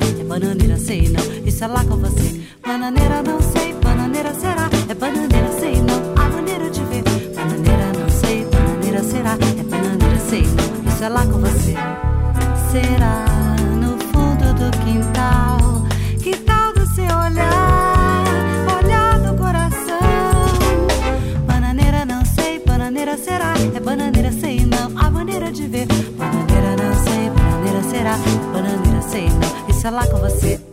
é bananeira, sei não, isso é lá com você. Bananeira não sei, bananeira será, é bananeira, sei não, a maneira de ver. Bananeira não sei, bananeira será, é bananeira, sei não, isso é lá com você. Será no fundo do quintal, que tal do seu olhar, olhar do coração. Bananeira não sei, bananeira será, é bananeira, sei não, a maneira de ver. Bananeira não sei, bananeira será, é bananeira, sei não, isso é lá com você.